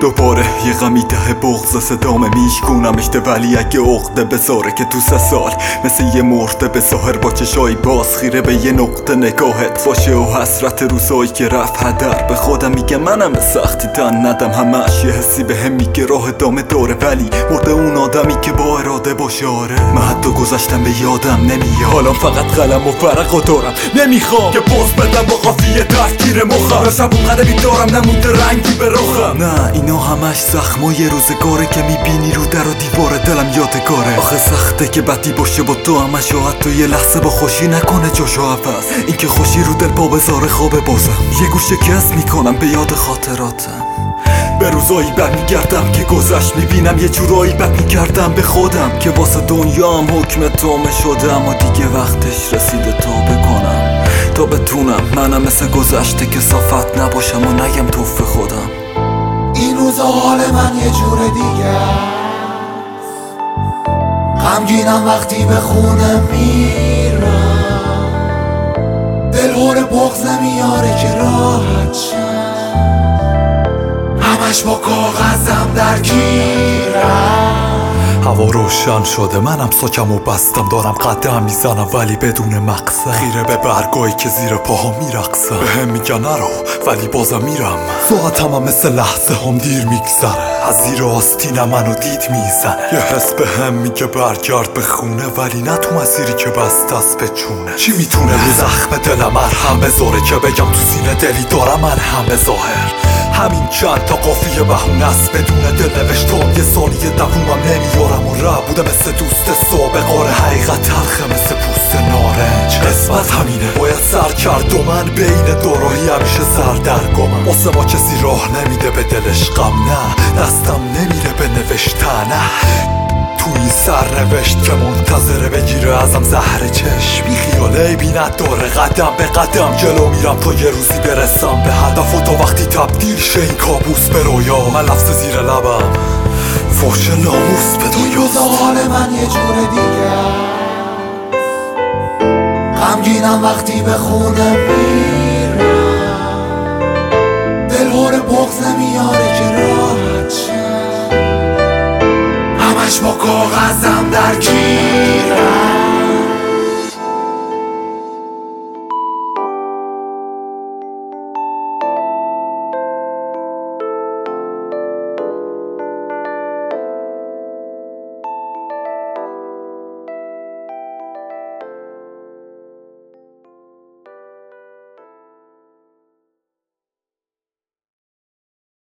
دوباره یه غمی ته بغض صدامه میشکونمشته، ولی اگه عقده بذاره که تو 3 سال مثل یه مرده به ظاهر با چشای باز خیره به یه نقطه نگاهت باشه و حسرت روزایی که رفت هدر. به خودم میگه منم سختی تن ندم، همش یه حسی به هم میگه راه ادامه داره، ولی مرده اون آدمی که با اراده باشه. آره من حتی گذشتم به یادم نمیاد، حالا فقط قلم و ورق و دارم، نمیخوام که پوز بدم با قافیه تحکیر مخم، شب اون قدمی دارم نمونده رنگی به رخم. نه اینا همش زخمای روزگاره که میبینی رو در و دیوار دلم یادگاره. آخه سخته که بدی باشه با تو همش، و حتی یه لحظه با خوشی نکنه جاشو عوض. این که خوشی رو دل پا بذاره خواب بازم، یه گوش شکست میکنم به یاد خاطراتم. به روزایی برمیگردم که گذشت، میبینم یه جورایی بد میکردم به خودم که واسه دنیام حکم تومه شدم و دیگه وقتش رسیده تا بکنم، تا بتونم منم مثل گذشته که صافت نباشم و نگم توف خودم. این روزا حال من یه جور دیگه است، غمگینم وقتی به خونه میرم، دلهور بغض نمیاره که راحت شم، همش با کاغذم درگیرم. هوا روشن شده، منم ساکم و بستم، دارم قدم میزنم ولی بدون مقصد، خیره به برگایی که زیر پاها میرقصم. به هم میگن نرو ولی بازم میرم، ساعتم هم مثل لحظه هم دیر میگذره، از زیر آستینم منو دید میزنه. یه حس به هم میگه برگرد به خونه، ولی نه تو مسیری که بست است به چونه. چی میتونه رو زخم دلم مرهم بذاره که بگم تو سینه دلی دارم من هم ظاهر. همین چند تا قافیه بهونه است، بدون دل نوشتم یه ثانیه دوومم نمیارم و رب بوده مثل دوست سابق. آره حقیقت تلخه مثل پوست نارنج، قسمت همینه باید سر کرد و من بین دوراهی همیشه سردرگمم. واسه ما کسی راه نمیده به دلش غم، نه دستم نمیره به نوشتن تو این سرنوشت که منتظره بگیره ازم زهر چشم. بی خیاله بینت داره قدم به قدم جلو میرم تا یه روزی برسم به هدف، و تا وقتی تبدیل شه این کابوس به رویا، من لفظ زیر لبم فحش ناموس به این روزا حال من یه جور دیگه است، غمگینم وقتی به خونه میرم، دلهور بغض نمیاره که راحت شم، همش با کاغذم درگیرم.